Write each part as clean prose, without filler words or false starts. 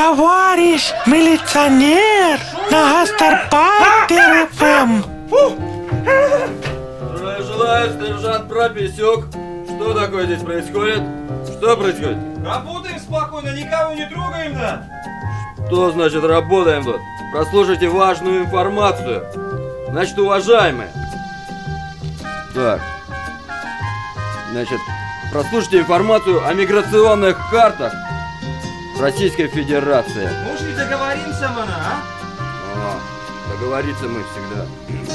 товарищ милиционер на Гастарбайтер ФМ. Желаю, сержант Прописюк. Что такое здесь происходит? Что происходит? Работаем спокойно, никого не трогаем, да? Что значит работаем тут? Прослушайте важную информацию. Значит, уважаемые. Так. Значит, прослушайте информацию о миграционных картах Российской Федерации. Может, и договоримся, мана, а? Договориться мы всегда.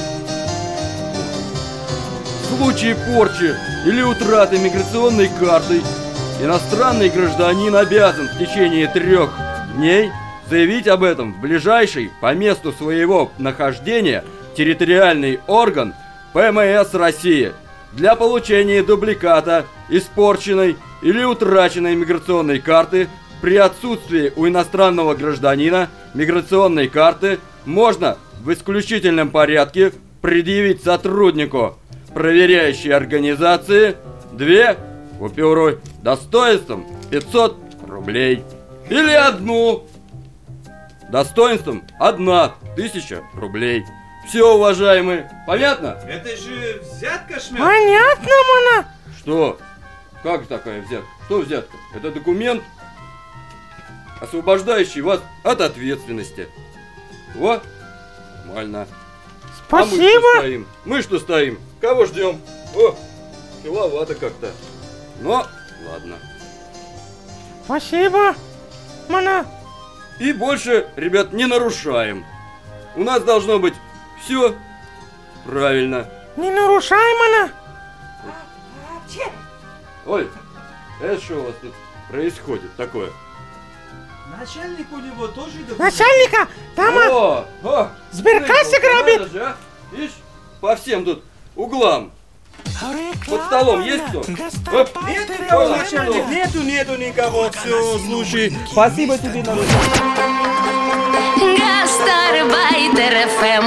В случае порчи или утраты миграционной карты иностранный гражданин обязан в течение 3 дней заявить об этом в ближайший по месту своего нахождения территориальный орган ПМС России для получения дубликата испорченной или утраченной миграционной карты. При отсутствии у иностранного гражданина миграционной карты можно в исключительном порядке предъявить сотруднику проверяющей организации 2 купюры достоинством 500 рублей или 1 достоинством 1000 рублей. Все, уважаемые, понятно? Это же взятка, шмяк. Понятно, мана. Что? Как такая взятка? Что взятка? Это документ, освобождающий вас от ответственности. Вот, нормально. Спасибо. А мы что стоим? Мы что стоим? Кого ждем? О, киловато как-то. Но, ладно. Спасибо, мана. И больше, ребят, не нарушаем. У нас должно быть все правильно. Не нарушай, мана. Ой, это что у вас тут происходит такое? Начальник у него тоже документ. Начальника, там О, сберкасса грабит. надо же, а? Видишь, по всем тут углам. Под столом есть кто? Оп. Нет никого, начальник, нету никого. Все, слушай. Спасибо тебе, народ. Гастарбайтер ФМ.